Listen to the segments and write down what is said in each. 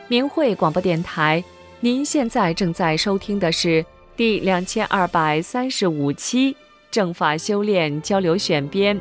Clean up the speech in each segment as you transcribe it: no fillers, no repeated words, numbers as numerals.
明慧广播电台，您现在正在收听的是第2235期正法修炼交流选编。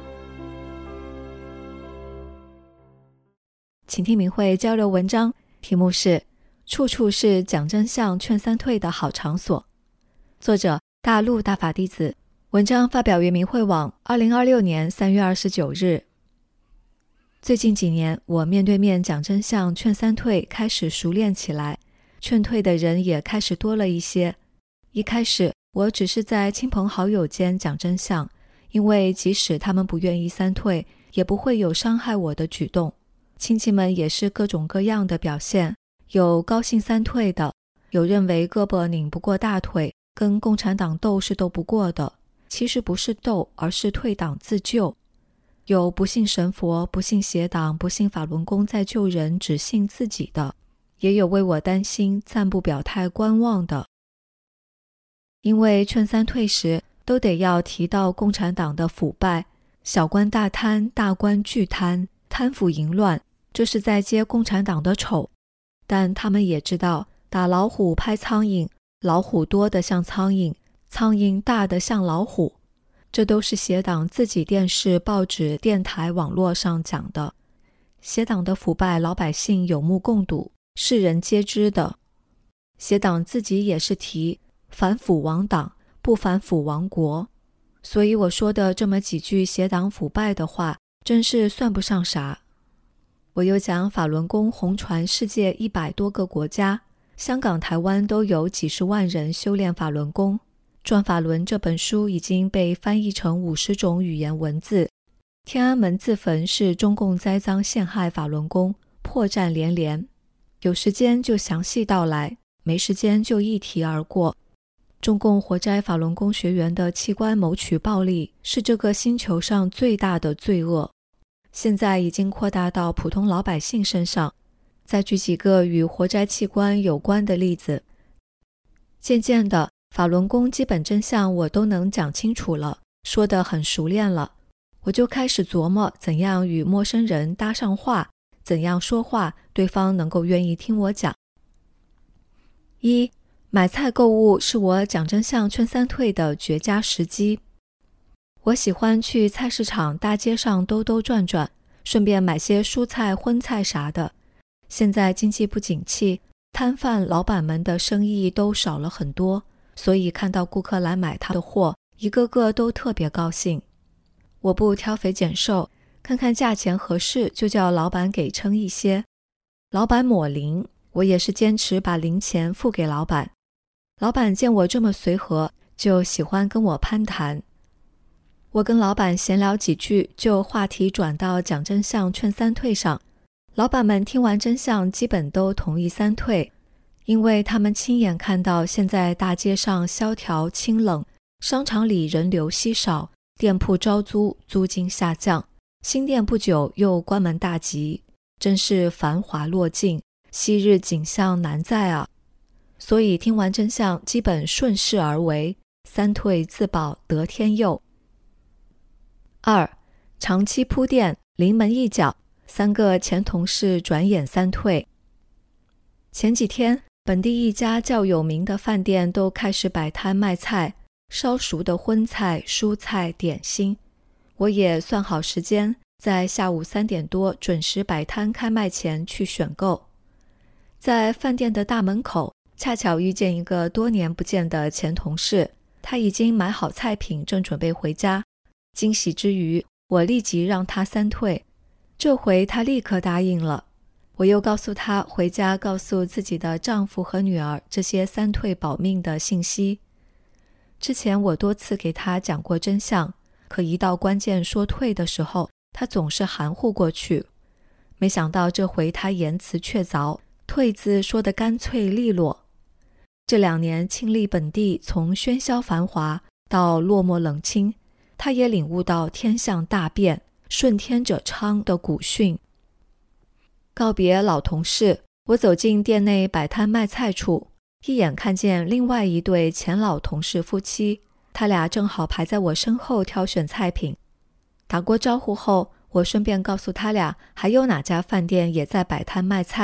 请听明慧交流文章，题目是处处是讲真相劝三退的好场所，作者大陆大法弟子，文章发表于明慧网2026年3月29日。最近几年，我面对面讲真相劝三退开始熟练起来，劝退的人也开始多了一些。一开始我只是在亲朋好友间讲真相，因为即使他们不愿意三退，也不会有伤害我的举动。亲戚们也是各种各样的表现，有高兴三退的，有认为胳膊拧不过大腿，跟共产党斗是斗不过的，其实不是斗，而是退党自救。有不信神佛、不信邪党、不信法轮功在救人，只信自己的，也有为我担心暂不表态观望的。因为劝三退时都得要提到共产党的腐败，小官大贪，大官巨贪，贪腐淫乱，这是在揭共产党的丑。但他们也知道，打老虎拍苍蝇，老虎多得像苍蝇，苍蝇大得像老虎，这都是邪党自己电视、报纸、电台、网络上讲的。邪党的腐败，老百姓有目共睹，世人皆知的。邪党自己也是提反腐亡党，不反腐亡国。所以我说的这么几句邪党腐败的话，真是算不上啥。我又讲法轮功红传世界100多个国家，香港、台湾都有几十万人修炼法轮功。《转法轮》这本书已经被翻译成50种语言文字。天安门自焚是中共栽赃陷害法轮功，破绽连连。有时间就详细道来，没时间就一提而过。中共活摘法轮功学员的器官谋取暴利，是这个星球上最大的罪恶。现在已经扩大到普通老百姓身上。再举几个与活摘器官有关的例子。渐渐的，法轮功基本真相我都能讲清楚了，说得很熟练了。我就开始琢磨怎样与陌生人搭上话，怎样说话对方能够愿意听我讲。一，买菜购物是我讲真相劝三退的绝佳时机。我喜欢去菜市场大街上兜兜转转，顺便买些蔬菜荤菜啥的。现在经济不景气，摊贩老板们的生意都少了很多，所以看到顾客来买他的货，一个个都特别高兴。我不挑肥拣瘦，看看价钱合适就叫老板给称一些。老板抹零，我也是坚持把零钱付给老板。老板见我这么随和，就喜欢跟我攀谈。我跟老板闲聊几句，就话题转到讲真相劝三退上。老板们听完真相基本都同意三退，因为他们亲眼看到现在大街上萧条清冷，商场里人流稀少，店铺招租，租金下降，新店不久又关门大吉，真是繁华落尽，昔日景象难再啊！所以听完真相基本顺势而为，三退自保得天佑。二，长期铺垫，临门一脚，3个前同事转眼三退。前几天，本地一家较有名的饭店都开始摆摊卖菜，烧熟的荤菜、蔬菜、点心。我也算好时间，在下午3点多准时摆摊开卖前去选购。在饭店的大门口，恰巧遇见一个多年不见的前同事，他已经买好菜品，正准备回家。惊喜之余，我立即让他三退，这回他立刻答应了。我又告诉他回家告诉自己的丈夫和女儿这些三退保命的信息。之前我多次给他讲过真相，可一到关键说退的时候，他总是含糊过去。没想到这回他言辞确凿，退字说得干脆利落。这2年亲历本地从喧嚣繁华到落寞冷清，他也领悟到天象大变，顺天者昌的古训。告别老同事，我走进店内摆摊卖菜处，一眼看见另外一对前老同事夫妻，他俩正好排在我身后挑选菜品。打过招呼后，我顺便告诉他俩还有哪家饭店也在摆摊卖菜，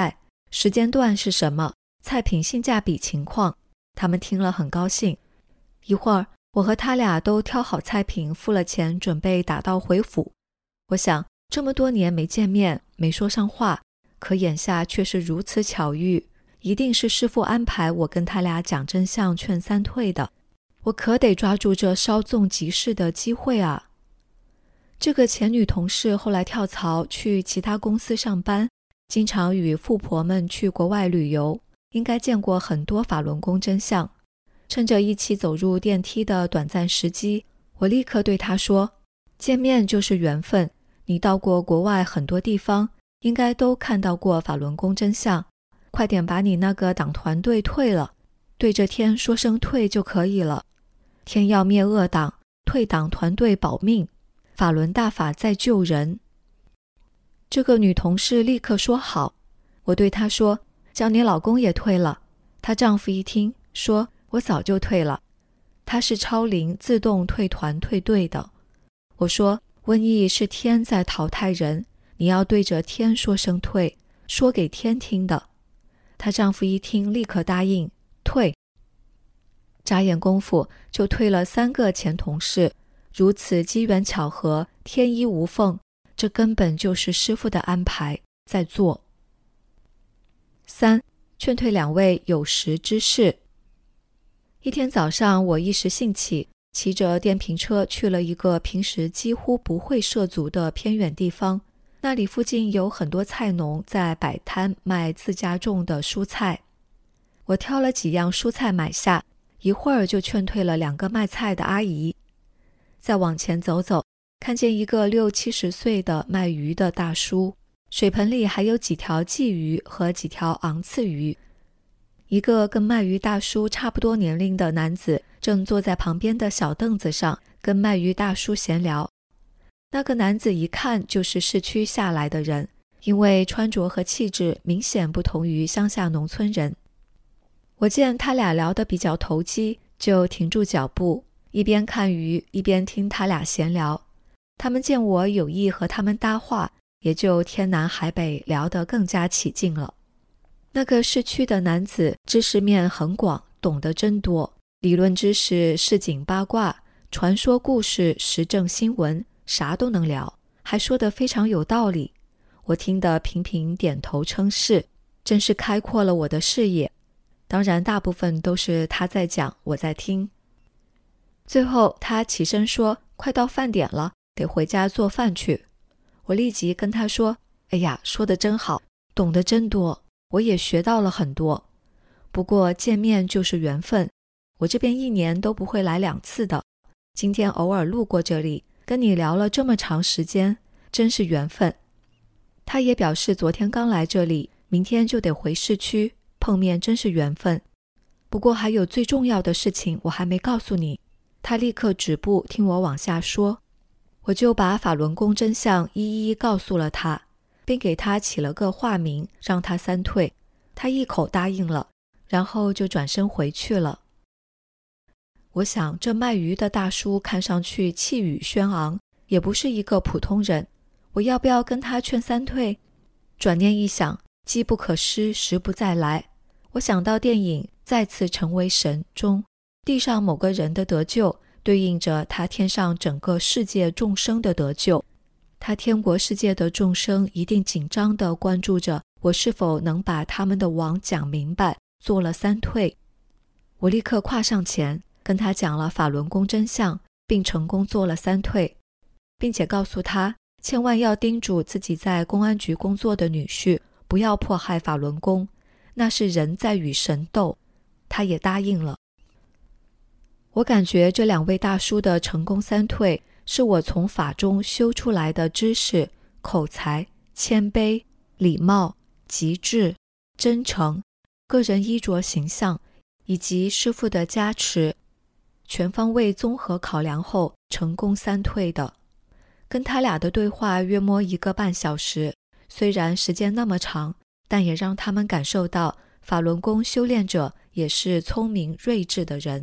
时间段是什么，菜品性价比情况。他们听了很高兴。一会儿，我和他俩都挑好菜品，付了钱，准备打道回府。我想，这么多年没见面，没说上话，可眼下却是如此巧遇，一定是师父安排我跟他俩讲真相劝三退的。我可得抓住这稍纵即逝的机会啊！这个前女同事后来跳槽去其他公司上班，经常与富婆们去国外旅游，应该见过很多法轮功真相。趁着一起走入电梯的短暂时机，我立刻对她说，见面就是缘分，你到过国外很多地方，应该都看到过法轮功真相，快点把你那个党团队退了，对着天说声退就可以了。天要灭恶党，退党团队保命，法轮大法在救人。这个女同事立刻说好。我对她说，叫你老公也退了。她丈夫一听，说我早就退了。他是超龄自动退团退队的。我说，瘟疫是天在淘汰人，你要对着天说声退，说给天听的。她丈夫一听，立刻答应退。眨眼功夫就退了3个前同事，如此机缘巧合，天衣无缝，这根本就是师父的安排在做。3. 劝退2位有识之士。一天早上，我一时兴起，骑着电瓶车去了一个平时几乎不会涉足的偏远地方。那里附近有很多菜农在摆摊卖自家种的蔬菜。我挑了几样蔬菜买下，一会儿就劝退了2个卖菜的阿姨。再往前走走，看见一个60、70岁的卖鱼的大叔，水盆里还有几条鲫鱼和几条昂刺鱼。一个跟卖鱼大叔差不多年龄的男子正坐在旁边的小凳子上跟卖鱼大叔闲聊。那个男子一看就是市区下来的人，因为穿着和气质明显不同于乡下农村人。我见他俩聊得比较投机，就停住脚步，一边看鱼一边听他俩闲聊。他们见我有意和他们搭话，也就天南海北聊得更加起劲了。那个市区的男子知识面很广，懂得真多，理论知识、市井八卦、传说故事、时政新闻，啥都能聊，还说得非常有道理。我听得频频点头称是，真是开阔了我的视野。当然大部分都是他在讲，我在听。最后他起身说，快到饭点了，得回家做饭去。我立即跟他说，哎呀，说得真好，懂得真多，我也学到了很多。不过见面就是缘分，我这边1年都不会来2次的，今天偶尔路过这里，跟你聊了这么长时间，真是缘分。他也表示昨天刚来这里，明天就得回市区，碰面真是缘分。不过还有最重要的事情我还没告诉你。他立刻止步，听我往下说。我就把法轮功真相一一告诉了他，并给他起了个化名，让他三退。他一口答应了，然后就转身回去了。我想这卖鱼的大叔看上去气宇轩昂，也不是一个普通人，我要不要跟他劝三退？转念一想，机不可失，时不再来。我想到电影《再次成为神》中，地上某个人的得救对应着他天上整个世界众生的得救，他天国世界的众生一定紧张地关注着我是否能把他们的网讲明白，做了三退。我立刻跨上前跟他讲了法轮功真相，并成功做了三退，并且告诉他千万要叮嘱自己在公安局工作的女婿不要迫害法轮功，那是人在与神斗。他也答应了。我感觉这2位大叔的成功三退是我从法中修出来的知识、口才、谦卑、礼貌、极致、真诚、个人衣着形象以及师父的加持，全方位综合考量后成功三退的。跟他俩的对话约摸1个半小时，虽然时间那么长，但也让他们感受到法轮功修炼者也是聪明睿智的人。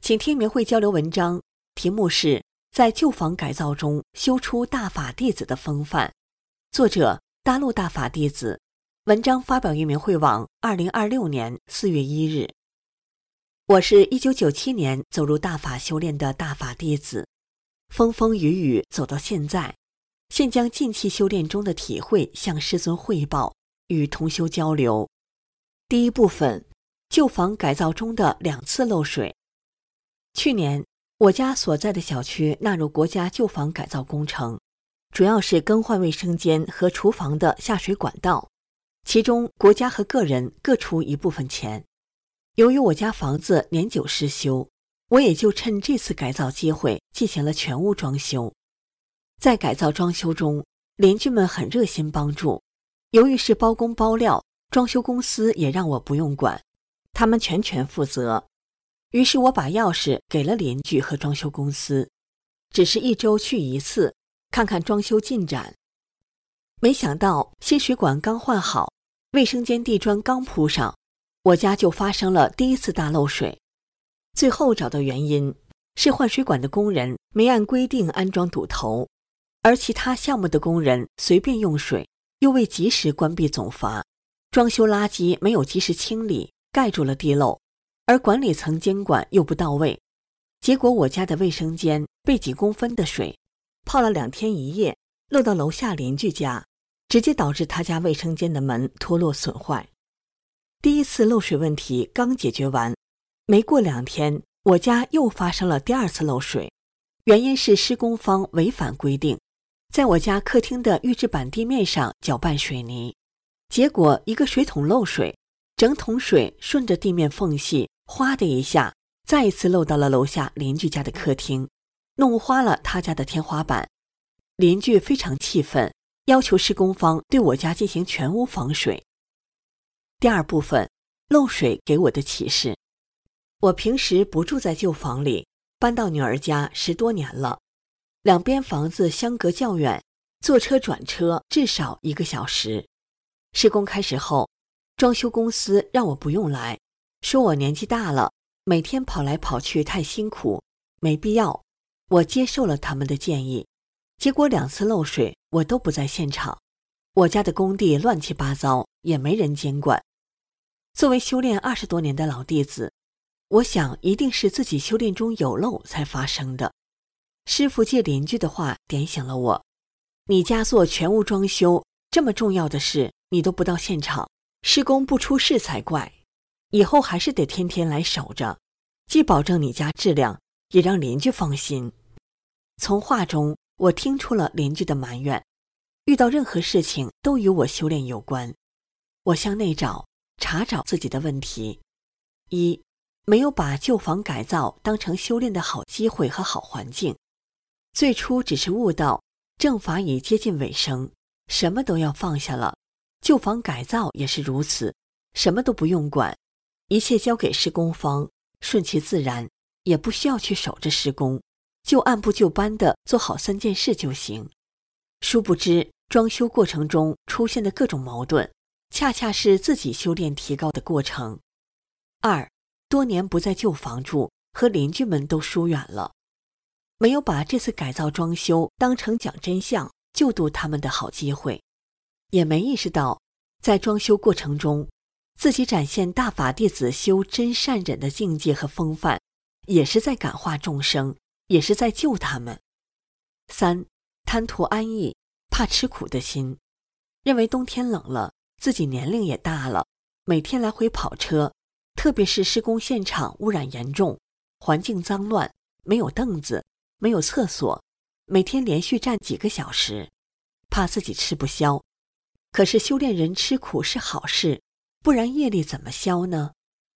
请听明慧交流文章，题目是在旧房改造中修出大法弟子的风范，作者大陆大法弟子，文章发表于明慧网2026年4月1日。我是1997年走入大法修炼的大法弟子，风风雨雨走到现在，现将近期修炼中的体会向师尊汇报，与同修交流。第一部分，旧房改造中的2次漏水。去年，我家所在的小区纳入国家旧房改造工程，主要是更换卫生间和厨房的下水管道，其中国家和个人各出一部分钱。由于我家房子年久失修，我也就趁这次改造机会进行了全屋装修。在改造装修中，邻居们很热心帮助，由于是包工包料，装修公司也让我不用管，他们全权负责。于是我把钥匙给了邻居和装修公司，只是1周去1次，看看装修进展。没想到新水管刚换好，卫生间地砖刚铺上，我家就发生了第1次大漏水。最后找到原因是换水管的工人没按规定安装堵头，而其他项目的工人随便用水，又未及时关闭总阀，装修垃圾没有及时清理，盖住了地漏，而管理层监管又不到位，结果我家的卫生间被几公分的水泡了2天1夜，漏到楼下邻居家，直接导致他家卫生间的门脱落损坏。第1次漏水问题刚解决完，没过2天，我家又发生了第2次漏水，原因是施工方违反规定，在我家客厅的预制板地面上搅拌水泥，结果一个水桶漏水，整桶水顺着地面缝隙哗的一下，再一次漏到了楼下邻居家的客厅，弄花了他家的天花板。邻居非常气愤，要求施工方对我家进行全屋防水。第2部分，漏水给我的启示。我平时不住在旧房里，搬到女儿家10多年了，两边房子相隔较远，坐车转车至少1个小时。施工开始后，装修公司让我不用来，说我年纪大了，每天跑来跑去太辛苦，没必要。我接受了他们的建议，结果2次漏水我都不在现场，我家的工地乱七八糟，也没人监管。作为修炼20多年的老弟子，我想一定是自己修炼中有漏才发生的。师父借邻居的话点醒了我，你家做全屋装修，这么重要的事你都不到现场，施工不出事才怪，以后还是得天天来守着，既保证你家质量，也让邻居放心。从话中我听出了邻居的埋怨，遇到任何事情都与我修炼有关。我向内查找自己的问题。1，没有把旧房改造当成修炼的好机会和好环境。最初只是悟到正法已接近尾声，什么都要放下了，旧房改造也是如此，什么都不用管，一切交给施工方，顺其自然，也不需要去守着施工，就按部就班地做好3件事就行。殊不知装修过程中出现的各种矛盾，恰恰是自己修炼提高的过程。2，多年不在旧房住，和邻居们都疏远了，没有把这次改造装修当成讲真相救度他们的好机会，也没意识到在装修过程中自己展现大法弟子修真善忍的境界和风范，也是在感化众生，也是在救他们。3，贪图安逸，怕吃苦的心，认为冬天冷了，自己年龄也大了，每天来回跑车，特别是施工现场污染严重，环境脏乱，没有凳子，没有厕所，每天连续站几个小时，怕自己吃不消。可是修炼人吃苦是好事，不然业力怎么消呢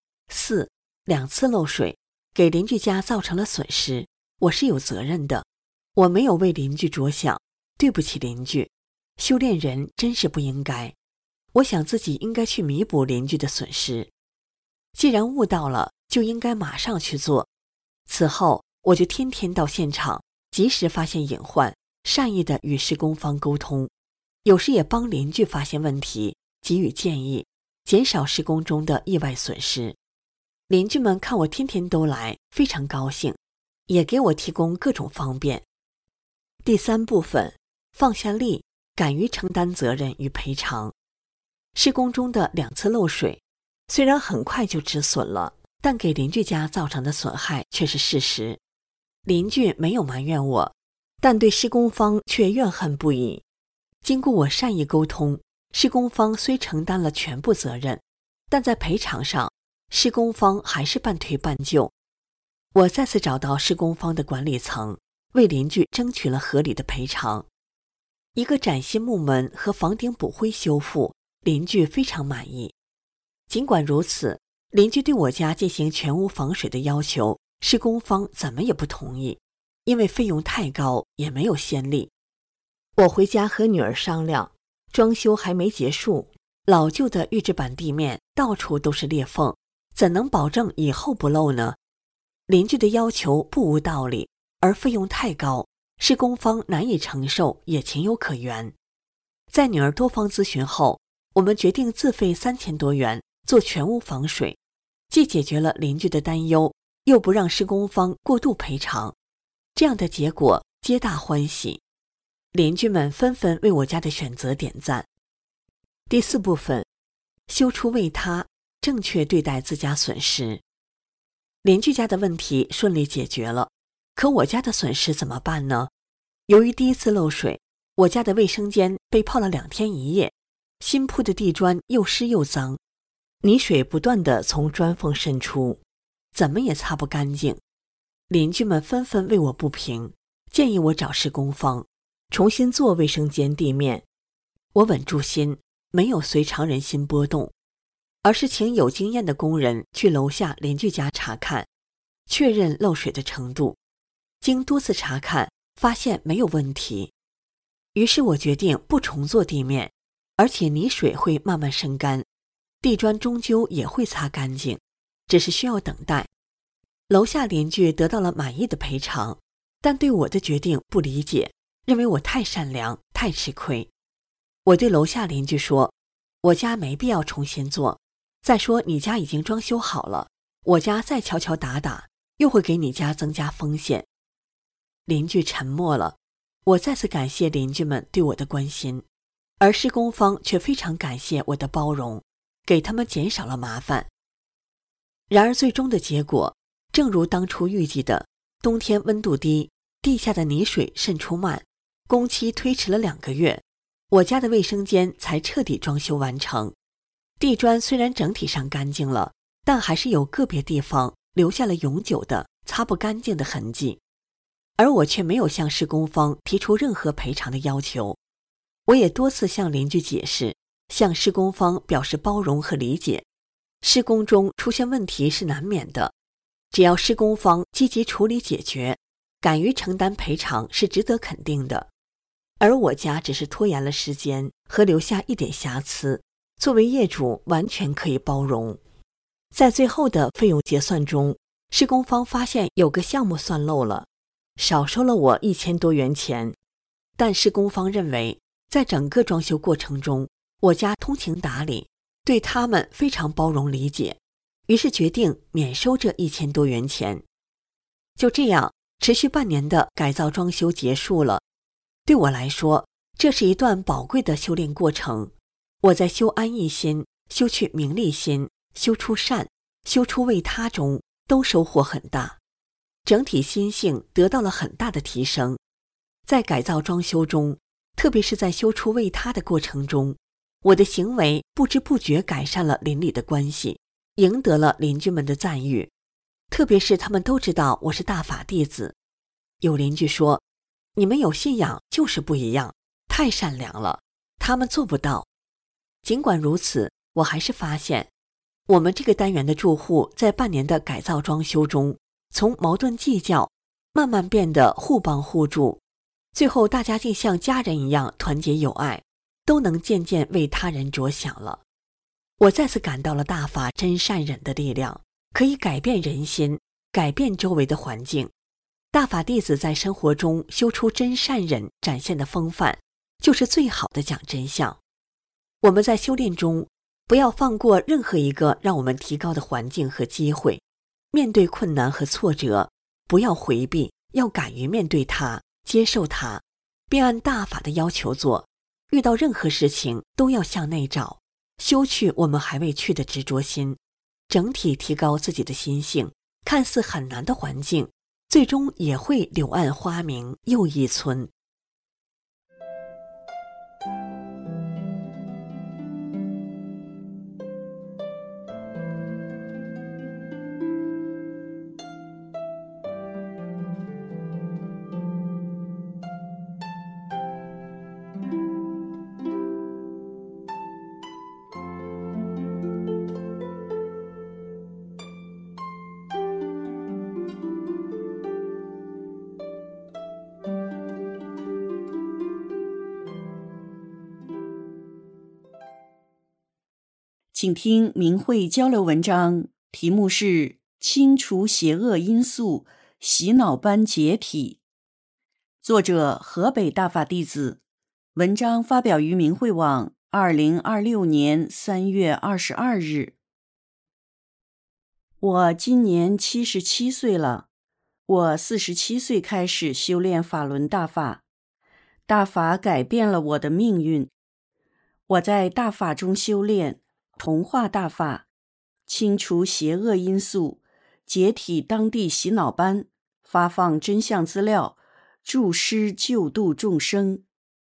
？4， 2次漏水，给邻居家造成了损失，我是有责任的，我没有为邻居着想，对不起邻居，修炼人真是不应该。我想自己应该去弥补邻居的损失，既然悟到了，就应该马上去做。此后我就天天到现场，及时发现隐患，善意地与施工方沟通，有时也帮邻居发现问题，给予建议，减少施工中的意外损失。 邻居们看我天天都来，非常高兴，也给我提供各种方便。第3部分，放下力，敢于承担责任与赔偿。施工中的2次漏水，虽然很快就止损了，但给邻居家造成的损害却是事实。邻居没有埋怨我，但对施工方却怨恨不已。经过我善意沟通，施工方虽承担了全部责任，但在赔偿上，施工方还是半推半就。我再次找到施工方的管理层，为邻居争取了合理的赔偿。一个崭新木门和房顶补灰修复，邻居非常满意。尽管如此，邻居对我家进行全屋防水的要求，施工方怎么也不同意，因为费用太高，也没有先例。我回家和女儿商量，装修还没结束，老旧的预制板地面到处都是裂缝，怎能保证以后不漏呢？邻居的要求不无道理，而费用太高，施工方难以承受，也情有可原。在女儿多方咨询后，我们决定自费3000多元做全屋防水，既解决了邻居的担忧，又不让施工方过度赔偿。这样的结果皆大欢喜，邻居们纷纷为我家的选择点赞。第4部分，修出为他，正确对待自家损失。邻居家的问题顺利解决了，可我家的损失怎么办呢？由于第1次漏水，我家的卫生间被泡了2天1夜，新铺的地砖又湿又脏，泥水不断地从砖缝渗出，怎么也擦不干净。邻居们纷纷为我不平，建议我找施工方重新做卫生间地面。我稳住心，没有随常人心波动，而是请有经验的工人去楼下邻居家查看，确认漏水的程度。经多次查看，发现没有问题。于是我决定不重做地面，而且泥水会慢慢渗干，地砖终究也会擦干净，只是需要等待。楼下邻居得到了满意的赔偿，但对我的决定不理解，认为我太善良，太吃亏。我对楼下邻居说，我家没必要重新做，再说你家已经装修好了，我家再敲敲打打，又会给你家增加风险。邻居沉默了，我再次感谢邻居们对我的关心，而施工方却非常感谢我的包容，给他们减少了麻烦。然而最终的结果正如当初预计的，冬天温度低，地下的泥水渗出慢，工期推迟了2个月，我家的卫生间才彻底装修完成。地砖虽然整体上干净了，但还是有个别地方留下了永久的擦不干净的痕迹，而我却没有向施工方提出任何赔偿的要求。我也多次向邻居解释，向施工方表示包容和理解，施工中出现问题是难免的，只要施工方积极处理解决，敢于承担赔偿是值得肯定的。而我家只是拖延了时间和留下一点瑕疵，作为业主完全可以包容。在最后的费用结算中，施工方发现有个项目算漏了，少收了我1000多元钱，但施工方认为在整个装修过程中，我家通情达理，对他们非常包容理解，于是决定免收这1000多元钱。就这样，持续半年的改造装修结束了。对我来说，这是一段宝贵的修炼过程。我在修安逸心、修去名利心、修出善、修出为他中都收获很大，整体心性得到了很大的提升。在改造装修中，特别是在修出为他的过程中，我的行为不知不觉改善了邻里的关系，赢得了邻居们的赞誉。特别是他们都知道我是大法弟子。有邻居说，你们有信仰就是不一样，太善良了，他们做不到。尽管如此，我还是发现我们这个单元的住户在半年的改造装修中，从矛盾计较慢慢变得互帮互助，最后大家竟像家人一样团结友爱，都能渐渐为他人着想了。我再次感到了大法真善忍的力量，可以改变人心，改变周围的环境。大法弟子在生活中修出真善忍展现的风范，就是最好的讲真相。我们在修炼中，不要放过任何一个让我们提高的环境和机会， 面对困难和挫折，不要回避，要敢于面对它，接受它，并按大法的要求做。遇到任何事情都要向内找，修去我们还未去的执着心，整体提高自己的心性。看似很难的环境，最终也会柳暗花明又一村。 请听明慧交流文章，题目是清除邪恶因素，洗脑班解体。作者河北大法弟子，文章发表于明慧网2026年3月22日。我今年77岁了，我47岁开始修炼法轮大法，大法改变了我的命运。我在大法中修炼，同化大法，清除邪恶因素，解体当地洗脑班，发放真相资料，助师救度众生。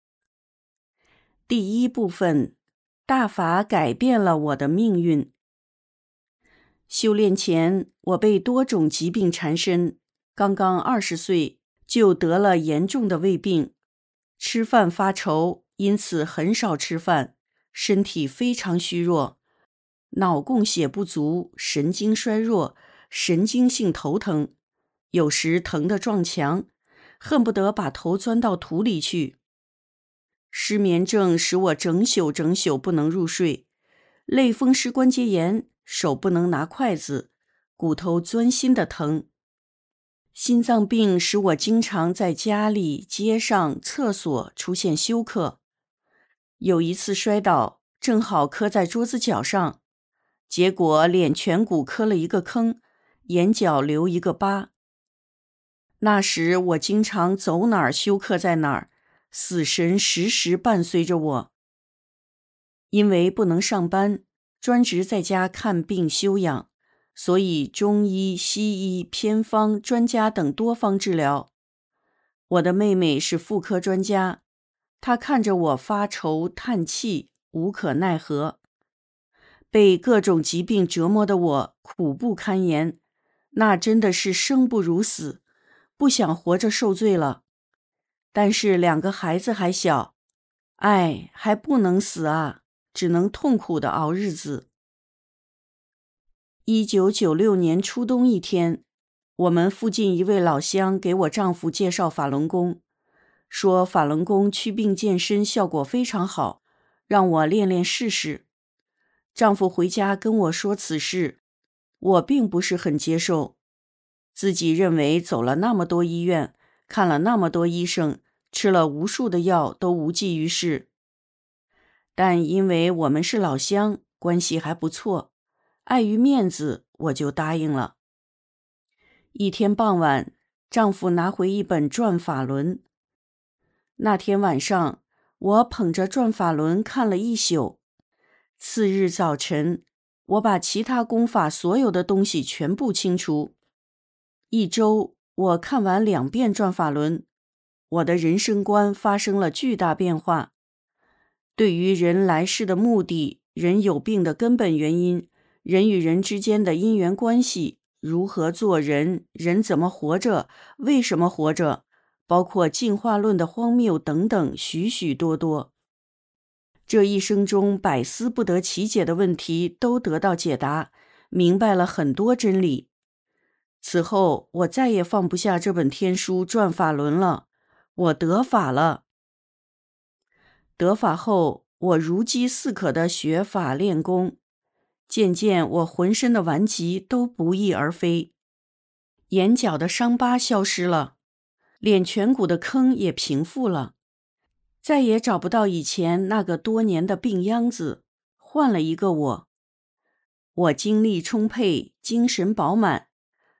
第一部分，大法改变了我的命运。修炼前，我被多种疾病缠身，刚刚20岁就得了严重的胃病，吃饭发愁，因此很少吃饭，身体非常虚弱，脑供血不足，神经衰弱，神经性头疼，有时疼得撞墙，恨不得把头钻到土里去。失眠症使我整宿不能入睡，类风湿关节炎，手不能拿筷子，骨头钻心的疼。心脏病使我经常在家里、街上、厕所出现休克。有一次摔倒，正好磕在桌子角上，结果脸颧骨磕了一个坑，眼角留一个疤。那时我经常走哪儿休克在哪儿，死神时时伴随着我。因为不能上班，专职在家看病休养，所以中医、西医、偏方、专家等多方治疗。我的妹妹是妇科专家，她看着我发愁叹气，无可奈何。被各种疾病折磨的我苦不堪言，那真的是生不如死，不想活着受罪了。但是2个孩子还小，还不能死啊，只能痛苦地熬日子。1996年初冬一天，我们附近一位老乡给我丈夫介绍法轮功，说法轮功祛病健身效果非常好，让我练练试试。丈夫回家跟我说此事，我并不是很接受，自己认为走了那么多医院，看了那么多医生，吃了无数的药都无济于事。但因为我们是老乡，关系还不错，碍于面子，我就答应了。一天傍晚，丈夫拿回一本《转法轮》。那天晚上，我捧着《转法轮》看了一宿。次日早晨，我把其他功法所有的东西全部清除。1周，我看完2遍《转法轮》，我的人生观发生了巨大变化。对于人来世的目的，人有病的根本原因，人与人之间的因缘关系，如何做人，人怎么活着，为什么活着，包括进化论的荒谬等等，许许多多。这一生中百思不得其解的问题都得到解答，明白了很多真理。此后，我再也放不下这本天书《转法轮》了，我得法了。得法后，我如饥似渴地学法练功，渐渐我浑身的顽疾都不翼而飞，眼角的伤疤消失了，脸颧骨的坑也平复了，再也找不到以前那个多年的病秧子，换了一个我。我精力充沛，精神饱满，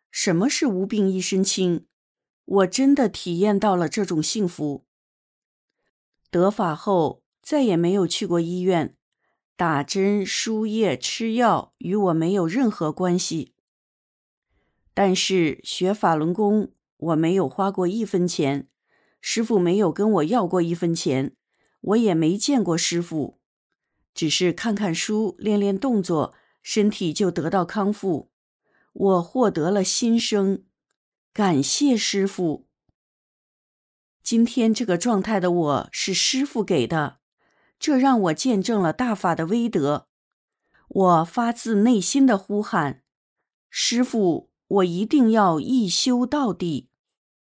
什么是无病一身轻？我真的体验到了这种幸福。得法后再也没有去过医院，打针、输液、吃药与我没有任何关系。但是学法轮功，我没有花过1分钱，师父没有跟我要过1分钱，我也没见过师父，只是看看书，练练动作，身体就得到康复。我获得了新生，感谢师父。今天这个状态的我是师父给的，这让我见证了大法的威德。我发自内心的呼喊，师父，我一定要一修到底。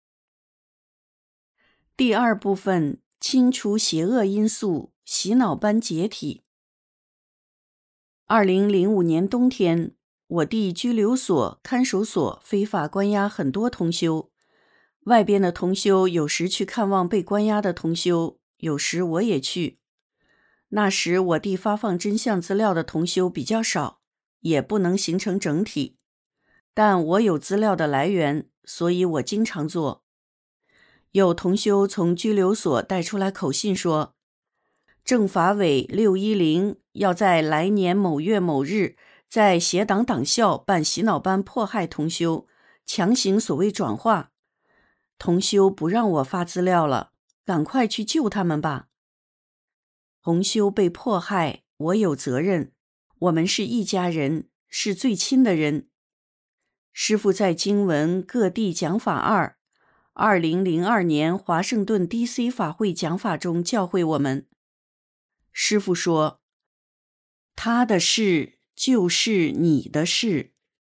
第2部分，清除邪恶因素，洗脑班解体。2005年冬天，我地拘留所、看守所非法关押很多同修，外边的同修有时去看望被关押的同修，有时我也去。那时我地发放真相资料的同修比较少，也不能形成整体，但我有资料的来源，所以我经常做。有同修从拘留所带出来口信说，政法委610要在来年某月某日在协党党校办洗脑班迫害同修，强行所谓转化。同修不让我发资料了，赶快去救他们吧。同修被迫害，我有责任，我们是一家人，是最亲的人。师父在经文各地讲法2002年华盛顿 DC 法会讲法中教诲我们。师父说，他的事就是你的事。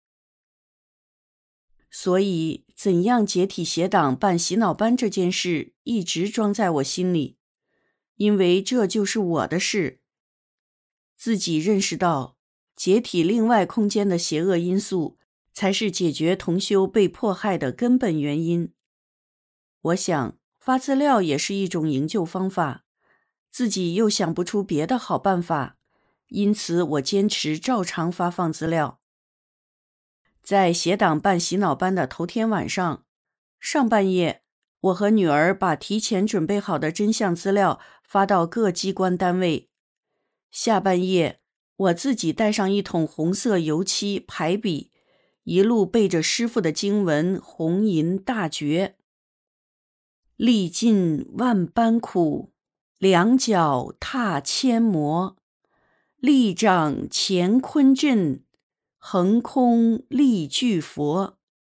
所以怎样解体邪党办洗脑班这件事一直装在我心里，因为这就是我的事。自己认识到解体另外空间的邪恶因素才是解决同修被迫害的根本原因。我想发资料也是一种营救方法，自己又想不出别的好办法，因此我坚持照常发放资料。在协党办洗脑班的头天晚上，上半夜，我和女儿把提前准备好的真相资料发到各机关单位。下半夜，我自己带上一桶红色油漆、排笔，一路背着师父的经文红吟大觉。历尽万般苦，两脚踏千磨，力掌乾坤阵，横空立巨佛。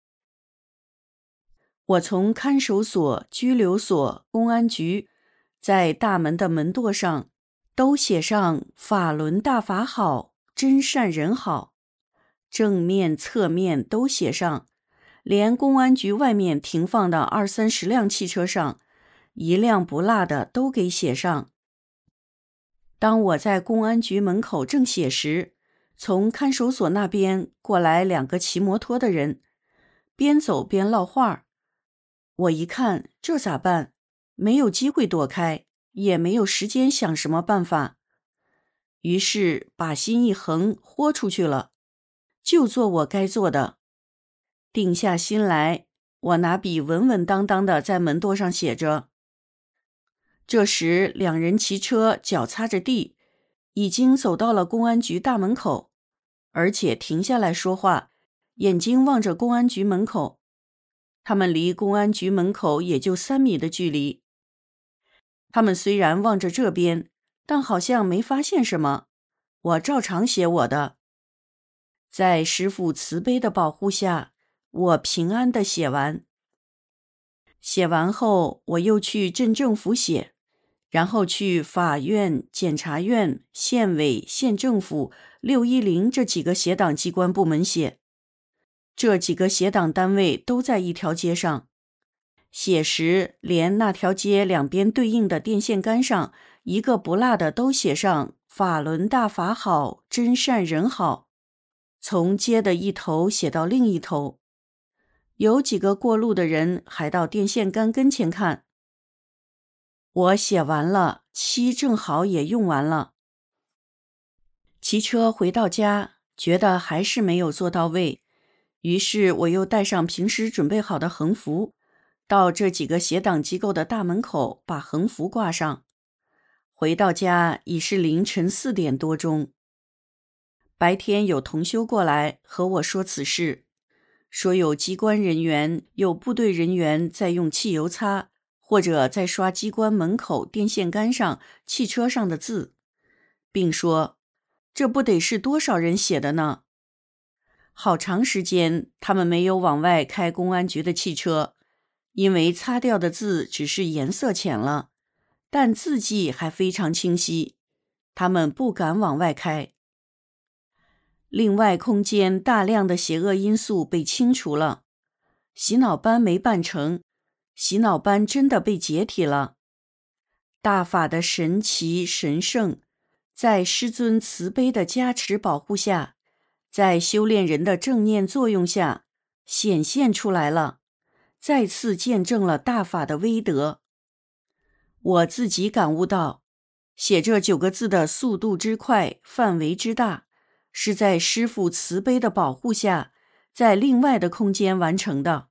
我从看守所、拘留所、公安局，在大门的门垛上都写上法轮大法好，真善人好，正面侧面都写上，连公安局外面停放的20-30辆汽车上，一辆不落的都给写上。当我在公安局门口正写时，从看守所那边过来2个骑摩托的人，边走边唠话。我一看，这咋办？没有机会躲开，也没有时间想什么办法，于是把心一横，豁出去了，就做我该做的。定下心来，我拿笔稳稳当当的在门垛上写着。这时2人骑车，脚擦着地，已经走到了公安局大门口，而且停下来说话，眼睛望着公安局门口。他们离公安局门口也就3米的距离。他们虽然望着这边，但好像没发现什么。我照常写我的。在师父慈悲的保护下，我平安地写完。写完后，我又去镇政府写，然后去法院、检察院、县委、县政府、610这几个协党机关部门写。这几个协党单位都在一条街上，写时连那条街两边对应的电线杆上一个不落的都写上法轮大法好，真善人好，从街的一头写到另一头。有几个过路的人还到电线杆跟前看。我写完了，漆正好也用完了。骑车回到家，觉得还是没有做到位， 于是我又带上平时准备好的横幅，到这几个协党机构的大门口把横幅挂上。回到家已是凌晨4点多钟。白天有同修过来和我说此事，说有机关人员、有部队人员在用汽油擦，或者在刷机关门口电线杆上、汽车上的字，并说这不得是多少人写的呢？好长时间他们没有往外开公安局的汽车，因为擦掉的字只是颜色浅了，但字迹还非常清晰，他们不敢往外开。另外，空间大量的邪恶因素被清除了，洗脑班没办成，洗脑班真的被解体了。大法的神奇神圣，在师尊慈悲的加持保护下，在修炼人的正念作用下显现出来了，再次见证了大法的威德。我自己感悟到，写这9个字的速度之快，范围之大，是在师父慈悲的保护下，在另外的空间完成的。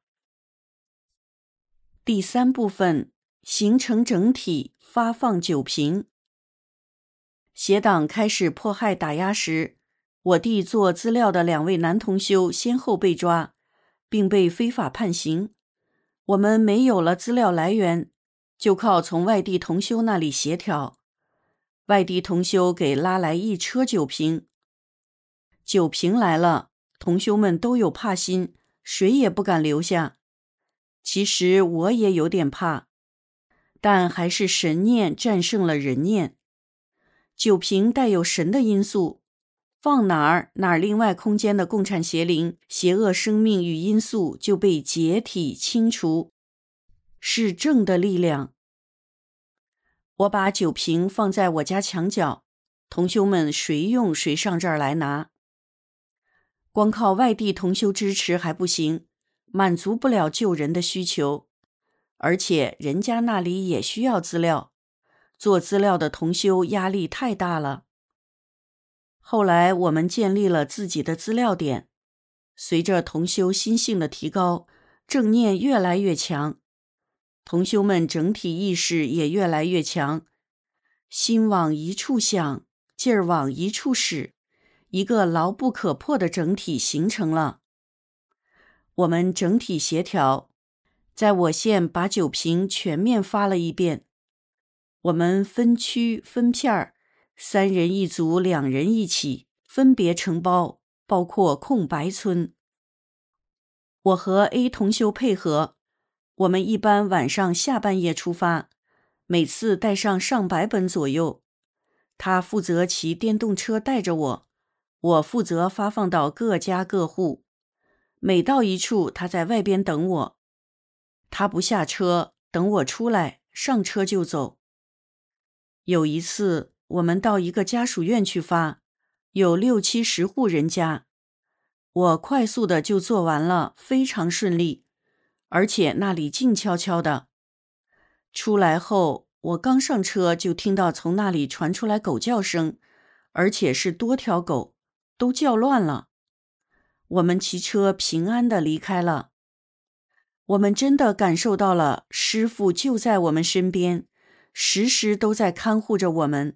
第3部分，形成整体，发放9瓶。邪党开始迫害打压时，我弟做资料的2位男同修先后被抓，并被非法判刑。我们没有了资料来源，就靠从外地同修那里协调。外地同修给拉来1车酒瓶。酒瓶来了，同修们都有怕心，谁也不敢留下。其实我也有点怕，但还是神念战胜了人念。酒瓶带有神的因素，放哪儿另外空间的共产邪灵、邪恶生命与因素就被解体清除，是正的力量。我把酒瓶放在我家墙角，同修们谁用谁上这儿来拿。光靠外地同修支持还不行，满足不了救人的需求，而且人家那里也需要资料，做资料的同修压力太大了。后来我们建立了自己的资料点，随着同修心性的提高，正念越来越强，同修们整体意识也越来越强，心往一处想，劲儿往一处使，一个牢不可破的整体形成了。我们整体协调，在我县把酒瓶全面发了一遍。我们分区分片，3人一组，2人一起，分别承包，包括空白村。我和 A 同修配合，我们一般晚上下半夜出发，每次带上上百本左右。他负责骑电动车带着我，我负责发放到各家各户。每到一处，他在外边等我。他不下车，等我出来，上车就走。有一次，我们到一个家属院去发，有60、70户人家。我快速的就做完了，非常顺利，而且那里静悄悄的。出来后，我刚上车就听到从那里传出来狗叫声，而且是多条狗，都叫乱了。我们骑车平安地离开了。我们真的感受到了师父就在我们身边，时时都在看护着我们。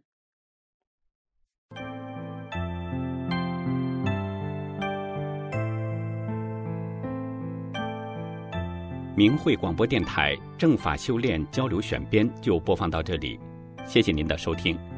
明慧广播电台正法修炼交流选编就播放到这里，谢谢您的收听。